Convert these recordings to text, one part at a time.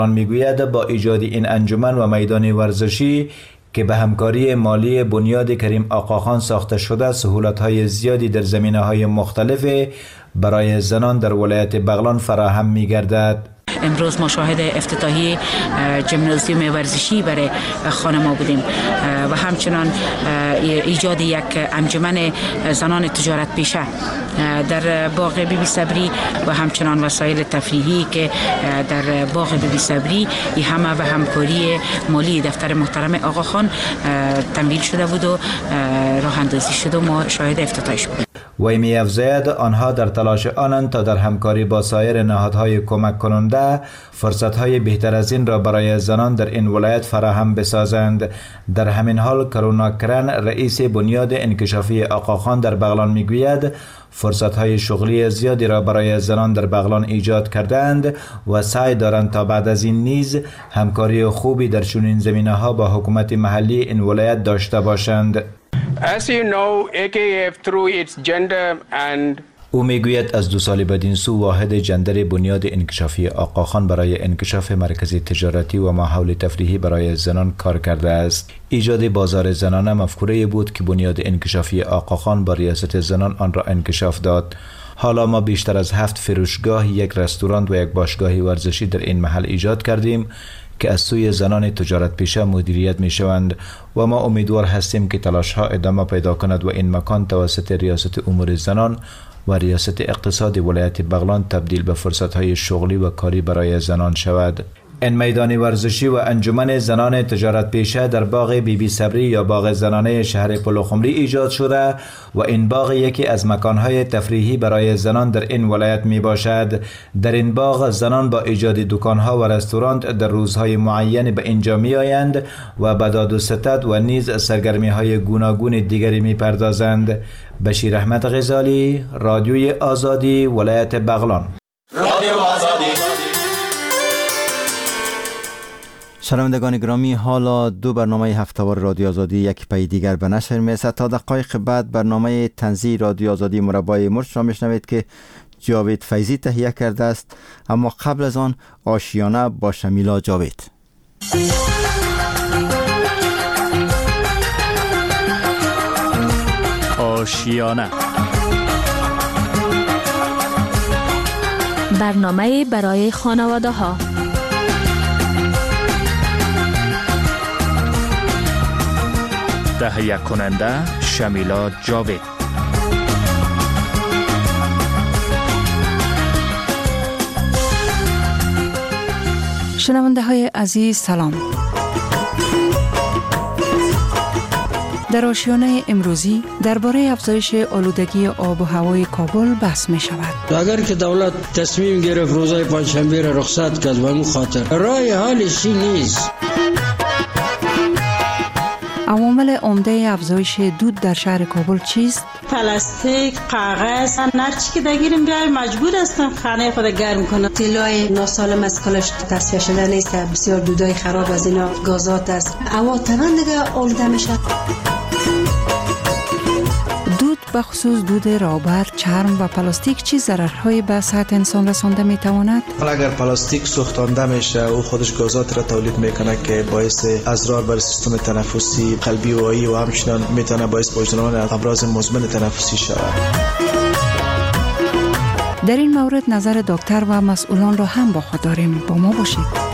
میگوید با ایجاد این انجمن و میدان ورزشی که به همکاری مالی بنیاد کریم آقاخان ساخته شده، سهولت‌های زیادی در زمینه‌های مختلف برای زنان در ولایت بغلان فراهم می‌گردد. امروز ما شاهد افتتاحیه ژیمنازیوم ورزشی برای خانم‌ها بودیم و همچنان ایجاد یک انجمن زنان تجارت پیشه در باغ بیبی صبری و همچنان وسایل تفریحی که در باغ بیبی صبری این همه به همکاری مالی دفتر محترم آقاخان تمویل شده بود و راه اندازی شد و ما شاهد افتتاحش بودیم. وی می افزاید آنها در تلاش آنند تا در همکاری با سایر نهادهای کمک کننده فرصتهای بهتر از این را برای زنان در این ولایت فراهم بسازند. در همین حال کرونا کرن رئیس بنیاد انکشافی آقاخان در بغلان میگوید فرصتهای شغلی زیادی را برای زنان در بغلان ایجاد کردند و سعی دارند تا بعد از این نیز همکاری خوبی در چنین زمینه‌ها با حکومت محلی این ولایت داشته باشند. As you know, AKF through its gender and او میگوید از 2 سال بدین سو واحد جندر بنیاد انکشافی آقاخان برای انکشاف مرکز تجارتی و ماحول تفریحی برای زنان کار کرده است. ایجاد بازار زنانه مفکوره بود که بنیاد انکشافی آقاخان با ریاست زنان آن را انکشاف داد. حالا ما بیشتر از 7 فروشگاه، 1 رستوران و 1 باشگاه ورزشی در این محل ایجاد کردیم که از سوی زنان تجارت پیشه مدیریت می شوند و ما امیدوار هستیم که تلاش ها ادامه پیدا کند و این مکان توسط ریاست امور زنان و ریاست اقتصاد ولایت بغلان تبدیل به فرصت های شغلی و کاری برای زنان شود. این میدان ورزشی و انجمن زنان تجارت پیشه در باغ بیبی صبری یا باغ زنانه شهر پلوخمری ایجاد شده و این باغ یکی از مکانهای تفریحی برای زنان در این ولایت می باشد. در این باغ زنان با ایجاد دکانها و رستوران در روزهای معین به اینجا می آیند و به داد و ستد و نیز سرگرمی های گوناگون دیگری می پردازند. بشیر احمد غزالی، رادیوی آزادی، ولایت بغلان. رادیو آزادی. شنوندگان گرامی، حالا 2 برنامه هفته‌وار رادیو آزادی یک پی دیگر به نشر می‌رسد. تا دقایق بعد برنامه طنزی رادیو آزادی مربای مرچ را میشنوید که جاوید فیضی تهیه کرده است، اما قبل از آن آشیانه با شمیلا جاوید. آشیانه، برنامه برای خانواده ها. تهیه کننده شمیلا جاوید. شنونده های عزیز سلام. در آشیانه امروزی درباره افزایش آلودگی آب و هوای کابل بحث می شود. اگر که دولت تصمیم گرفت روزهای پنجشنبه را رخصت کرد و همون خاطر راه حلش نیست. عوامل عمده افزایش دود در شهر کابل چیست؟ پلاستیک، کاغذ، هر چی که دگیریم بیایم مجبور هستم خانه خود گرم کنم. طلای ناسالم از کلش تصفیه شده نیست، بسیار دودای خراب از اینا گازات است. هوا تمام دیگه آلوده میشه. دود به خصوص دود رابر، چرم و پلاستیک چه ضررهایی به صحت انسان رسانده میتواند؟ اگر پلاستیک سوختانده میشه او خودش گازات را تولید میکنه که باعث اضرار بر سیستم تنفسی، قلبی و عایی و همچنین میتونه باعث وجدان امراض مزمن تنفسی شود. در این مورد نظر دکتر و مسئولان را هم با خود داریم. با ما باشید.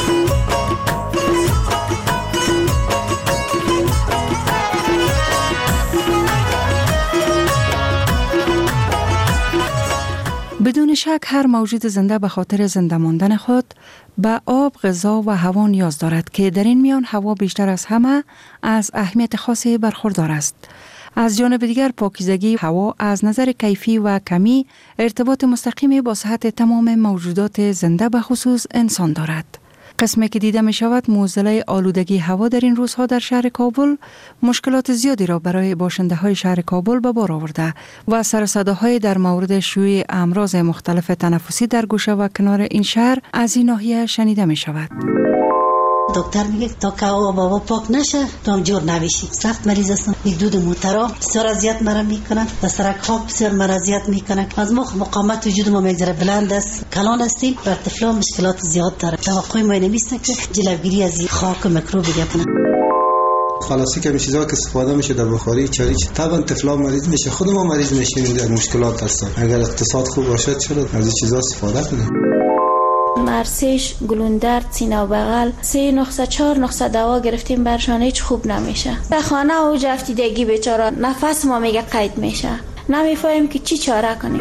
بدون شک هر موجود زنده به خاطر زنده ماندن خود به آب، غذا و هوا نیاز دارد که در این میان هوا بیشتر از همه از اهمیت خاصی برخوردار است. از جانب دیگر پاکیزگی هوا از نظر کیفی و کمی ارتباط مستقیمی با صحت تمام موجودات زنده به خصوص انسان دارد. قسمی که دیده می شود معضله آلودگی هوا در این روزها در شهر کابل مشکلات زیادی را برای باشنده های شهر کابل به بار آورده و سر و صداهای در مورد شیوع امراض مختلف تنفسی در گوشه و کنار این شهر از این ناحیه شنیده می شود. دکتر میگه تا که بابا پاک نشه تو هم جور نویشی. سخت مریض هستم. یک دود موترا بسیار اذیت مرا میکنن، دسترک ها بسیار مرا اذیت میکنن. از مقاومت وجود ما میگذره بلند است، کلان هستیم. بر طفلان مشکلات زیاد داره. توقع ما نمیسته که جلوگیری از خاک و میکروب بکنه. خلاصی که چیزا که استفاده میشه در بخاری چریچ طبعا طفلا مریض میشه، خود ما مریض میشیم، در مشکلات هستن. اگر اقتصاد خوب باشه چرا از این چیزا استفاده کنیم؟ مرسیش، گلوندرد، سینه و بغل 3 نسخه 4 نسخه دوا گرفتیم برشان هیچ خوب نمیشه. در خانه اوج افتیدگی بیچاره نفس ما میگه قید میشه، نمیفهمیم که چی چاره کنیم.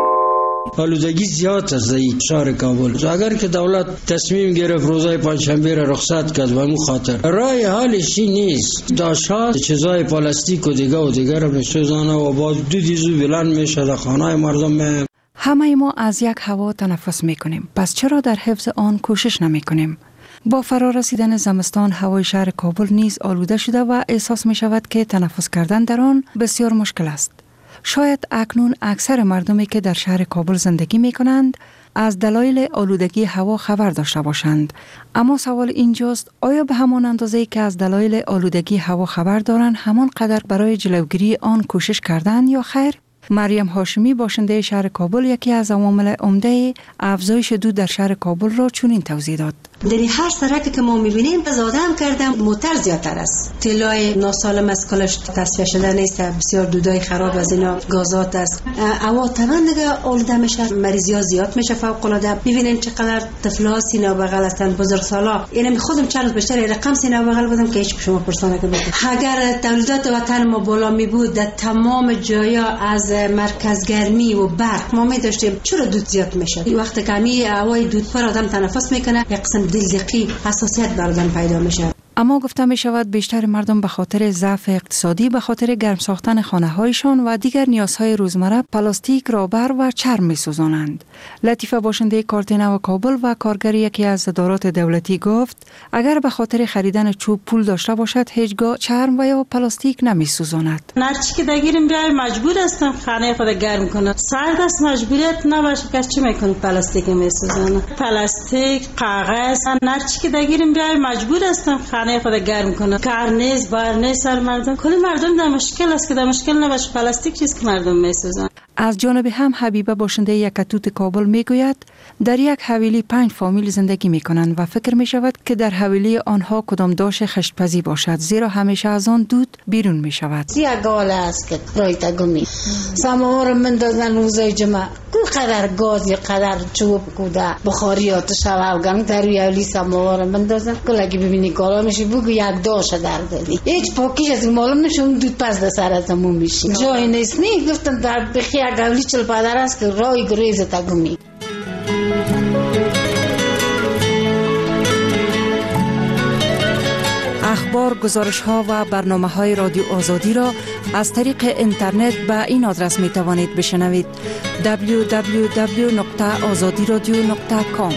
آلودگی زیاد است در شهر کابل. اگر که دولت تصمیم گرفت روزای پنجشنبه را رخصت کرد و مو خاطر رای حالش نیست، داشت چیزای پلاستیک و دیگه را میسوزانه و باز دودی بلند میشه در خانه مردم. همه ما از یک هوا تنفس میکنیم، پس چرا در حفظ آن کوشش نمیکنیم؟ با فرا رسیدن زمستان هوای شهر کابل نیز آلوده شده و احساس می شود که تنفس کردن در آن بسیار مشکل است. شاید اکنون اکثر مردمی که در شهر کابل زندگی می کنند از دلایل آلودگی هوا خبر داشته باشند. اما سوال اینجاست آیا به همان اندازه‌ای که از دلایل آلودگی هوا خبر دارند همان قدر برای جلوگیری آن کوشش کردند یا خیر؟ مریم هاشمی باشنده شهر کابل یکی از عوامل عمده افزایش دود در شهر کابل را چنین توضیح داد. در هر سرکی که ما میبینیم زاده هم کردم موتر زیادتر است. طلای ناسالم از کلش تصفیه شده نیست، بسیار دودای خراب از اینا گازات است. هوا طبعا دیگه آلوده میشه، مریضی زیاد میشه فوق العاده. ببینین چقدر طفلا سینه بغل هستن، بزرگسالا. یعنی خودم چند روز بیشتر رقم سینه بغل بودم که هیچ شما پرسانه کنید. اگر تولیدات وطن ما بالا می بود در تمام جایا از مرکز گرمی و برق ما می داشتیم، چرا دود زیاد میشه؟ وقتی که می هوای دود پر آدم تنفس میکنه یک قسم دلدقی حساسیت بر آدم پیدا میشه. اما گفته می شود بیشتر مردم به خاطر ضعف اقتصادی به خاطر گرم ساختن خانه هایشان و دیگر نیازهای روزمره پلاستیک، رابر و چرم می سوزانند. لطیفه باشنده کارتنا و کابل و کارگر یکی از ادارات دولتی گفت اگر به خاطر خریدن چوب پول داشته باشد هیچگاه چرم و یا پلاستیک نمی سوزاند. نرچی که دگیریم بیای مجبور هستم خانه خود گرم کنم. سرد است مجبوریت نباشه که چی میکنه پلاستیک می سوزانه. پلاستیک، کاغذ، نرچی که دگیریم بیای مجبور هستم خانه خود گرم کنه. کار نیست، بار نیست سر مردم. کلی مردم در مشکل است که در مشکل نباشه پلاستیک چیز که مردم میسوزن. از جانب هم حبیبه باشنده یکتوت کابل میگوید در یک حویلی 5 فامیل زندگی میکنند و فکر میشود که در حویلی آنها کدام داش خشتپزی باشد زیرا همیشه از آن دود بیرون میشود. یک گاله است که رایت گمی سماور مندازن روزای جمعه قدر گاز یا قدر چوب کوده بخاریات شوالگان در حویلی سماور مندازن کلگی ببینی گالا میشه بگو یک داش در دادی هیچ پاکیش از معلوم نشه اون دود پس در سر تموم میشه. جای نیست نی گفتم در بخی گولی چل پادر است که رای گریز تگومی. اخبار، گزارش ها و برنامه های رادیو آزادی را از طریق اینترنت به این آدرس می توانید بشنوید: www.azadiradio.com.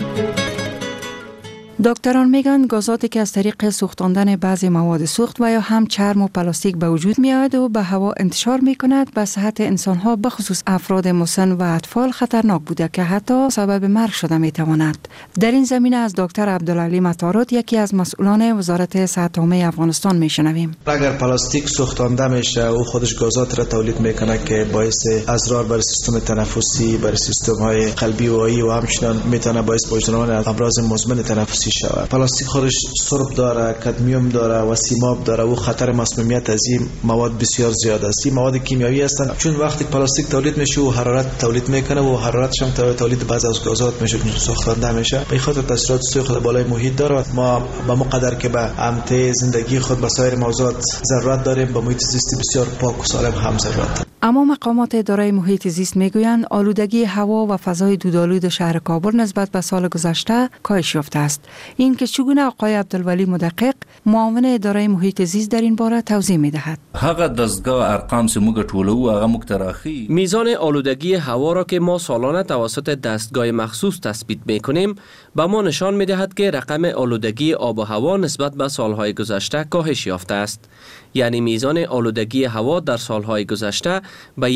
دکتران میگن گازاتی که از طریق سوختاندن بعضی مواد سوخت و یا هم چرم و پلاستیک به وجود می آید و به هوا انتشار می کند به صحت انسان ها به خصوص افراد مسن و اطفال خطرناک بوده که حتی سبب مرگ شده می تواند. در این زمینه از دکتر عبدالعلی مطارد یکی از مسئولان وزارت صحت عامه افغانستان می شنویم. اگر پلاستیک سوختانده میشه او خودش گازات را تولید میکنه که باعث اضرار بر سیستم تنفسی، بر سیستم های قلبی و عایی و همچنین میتونه باعث وجود امراض مزمن تنفسی شود. پلاستیک خودش سرب داره، کدمیوم داره و سیماب داره و خطر مسمومیت از این مواد بسیار زیاد است. این مواد کیمیایی هستند چون وقتی پلاستیک تولید میشه و حرارت تولید میکنه و حرارتش هم تولید بعضی از گازات میشه سوختنده میشه. به خاطر تاثیرات سوی خود بالای محیط داره. ما به مقدر که به امته زندگی خود به سایر موضوعات ضرورت داریم به محیط زیست بسیار پاک و سالم هم ضرورت. اما مقامات اداره محیط زیست میگویند آلودگی هوا و فضای دودآلود شهر کابل نسبت به سال گذشته کاهش یافته است. این که چگونه آقای عبدالولی مدقق معاون اداره محیط زیست در این باره توضیح میدهد. هغه دستگاه ارقام سموږ ټولو هغه مقتراخی میزان آلودگی هوا را که ما سالانه توسط دستگاه مخصوص تثبیت میکنیم به ما نشان میدهد که رقم آلودگی آب و هوا نسبت به سالهای گذشته کاهش یافته است. یعنی میزان آلودگی هوا در سالهای گذشته به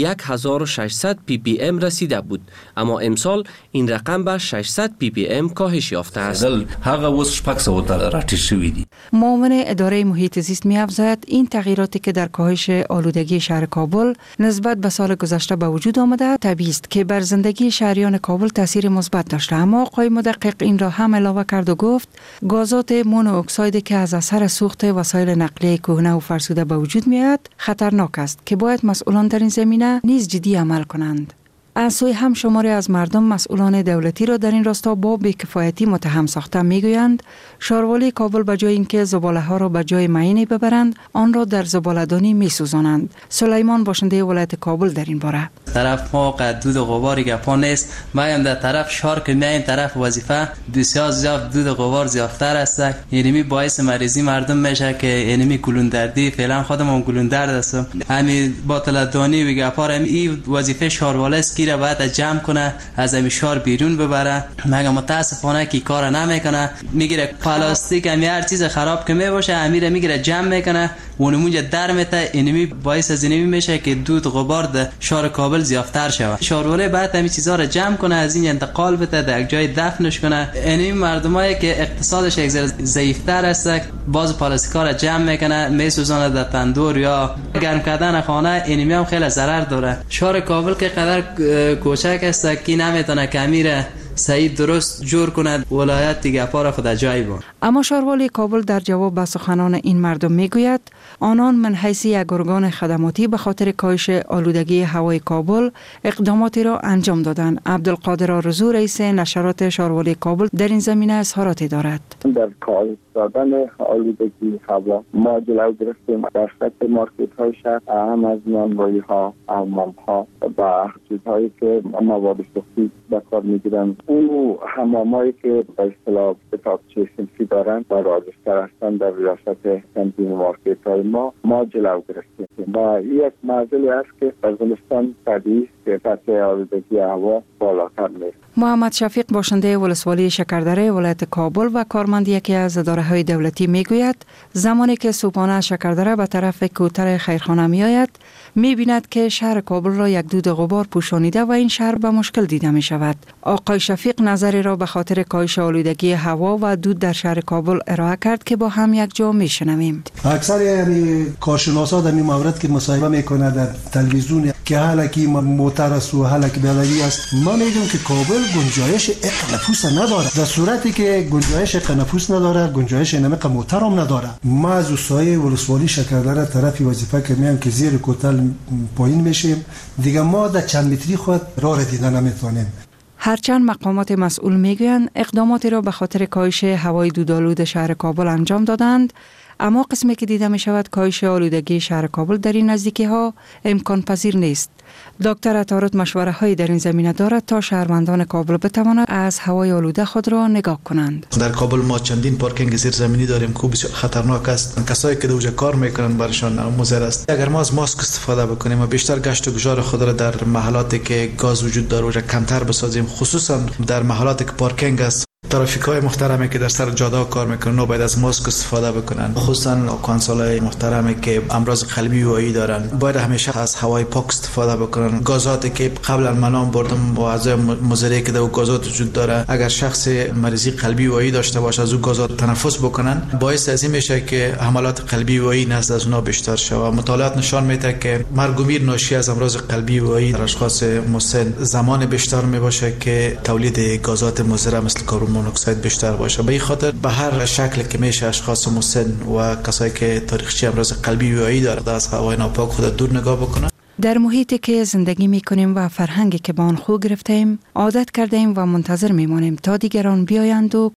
1600 پی پی ام رسیده بود، اما امسال این رقم به 600 پی پی ام کاهش یافته است. هغه اوس شپږ سوه ته راټیټ شوي دي. معاون اداره محیط زیست می‌افزاید این تغییراتی که در کاهش آلودگی شهر کابل نسبت به سال گذشته به وجود آمده طبیعی است که بر زندگی شهریان کابل تاثیر مثبت داشته. اما آقای مدقق این را هم علاوه کرد و گفت گازات مونوکساید که از اثر سوخت وسایل نقلیه کهنه و فرسوده به وجود میاد خطرناک است که باید مسئولان در این زمینه نیز جدی عمل کنند. از سوی هم شماری از مردم مسئولان دولتی را در این راستا با بی‌کفایتی متهم ساخته میگویند شاروالی کابل به جای اینکه زباله ها را به جای معینی ببرند آن را در زباله‌دانی میسوزانند. سلیمان باشنده ولایت کابل در این باره طرف ما دود و غبار گپا نیست، ما در طرف شهر که میایم طرف وظیفه بسیار زیاد دود و غبار زیادتر است، یعنی باعث مریضی مردم میشه که یعنی گلوندردی فعلا خودم گلوندرد هستم. همین باطلدانی و گپا این وظیفه شهروالی است که باید جمع کنه از همین شهر بیرون ببره، مگر متاسفانه کی کار نمیکنه، میگیره پلاستیک همی هر چیز خراب که میباشه امیر میگیره جمع میکنه اونمونجا در میته، اینمی باعث از اینمی میشه که دود غبار در شهر کابل زیادتر شود. شهروالی باید همین چیزا رو جمع کنه، از این انتقال بده، در یک جای دفنش کنه. اینمی مردمایی که اقتصادش یک ذره ضعیف‌تر است باز پلاستیکا رو جمع میکنه میسوزونه در تندور یا گرم کردن خانه، اینمی هم خیلی ضرر داره. شهر کابل که قدر کوچک است که نمیتونه کمیره صحیح درست جور کند ولایت دیگه پا را خود جای بود. اما شاروالی کابل در جواب به سخنان این مردم میگوید آنان من حیث یک ارگان خدماتی به خاطر کاهش آلودگی هوای کابل اقداماتی را انجام دادند. عبدالقادر آرزو رئیس نشرات شاروالی کابل در این زمینه اظهاراتی دارد. در کاهش دادن آلودگی هوا ما جلو گرفتیم در سطح مارکت های شهر، هم از نانوایی ها، حمام ها و چیزهایی که مواد سوختی به کار میگیرن، اون حمامایی که به اصطلاح کتابچه صنفی دارن و راجستر هستن در ریاست کانتین مارکت های ما جلو گرفتیم و یک معضلی است که در زمستان طبیعی که سطح آلودگی هوا بالاتر میره. محمد شفیق باشنده ولسوالی شکردره ولایت کابل و کارمند یکی از اداره‌های دولتی میگوید زمانی که صبحانه شکردره به طرف کوتر خیرخانه میآید می‌بیند که شهر کابل را یک دود غبار پوشانیده و این شهر به مشکل دیده می شود. آقای شفیق نظری را به خاطر کاهش آلودگی هوا و دود در شهر کابل ارائه کرد که با هم یک جا میشنویم. اکثر یعنی کارشناسا در این مورد که مصاحبه میکنه در تلویزیون که حالا که موتر است و حالا که بلدی است، ما میگم که کابل گنجایش تنفس نداره. در صورتی که گنجایش تنفس نداره، گنجایش نمک موتر هم نداره. ما از اوستای ولسوالی شکردره طرفی وظیفه که میام که زیر کوتل پایین میشیم، دیگه ما در چند متری خود راه دیدن نمیتونیم. هرچند مقامات مسئول میگویند اقداماتی را به خاطر کاهش هوای دودآلود شهر کابل انجام دادند، اما قسمی که دیده می شود کاهش آلودگی شهر کابل در این نزدیکی ها امکان پذیر نیست. دکتر عطارد مشوره هایی در این زمینه دارد تا شهروندان کابل بتوانند از هوای آلوده خود را نگاه کنند. در کابل ما چندین پارکینگ زیرزمینی داریم که بسیار خطرناک است. کسایی که دوجا کار میکنن برشان مضر است. اگر ما از ماسک استفاده بکنیم و بیشتر گشت و گذار خود را در محلاتی که گاز وجود داره و کمتر بسازیم، خصوصا در محلاتی که پارکینگ است، ترافیکای محترمی که در سر جاده کار میکنن باید از ماسک استفاده بکنن، خصوصا کانسولای محترمی که امراض قلبی و عایی دارن باید همیشه از هوای پاک استفاده بکنن. گازاتی که قبلا منام بردم و از مضری که در گازات وجود داره، اگر شخص مریضی قلبی و عایی داشته باشه از اون گازات تنفس بکنن، باعث از این میشه که حملات قلبی و عایی نزد از اونها بیشتر شود. مطالعات نشان میده که مرگ و میر ناشی از امراض قلبی و عایی در اشخاص مسن زمان بیشتر میباشه که تولید گازات مضر مثل کربن مونوکساید بیشتر باشه. به این خاطر به هر شکل که میشه اشخاص مسن و کسایی که تاریخچه امراض قلبی و عایی دارند از هوای ناپاک خود دور نگاه بکنن. در محیطی که زندگی میکنیم و فرهنگی که با آن خو گرفتیم عادت کردیم و منتظر میمانیم تا دیگران بیایند و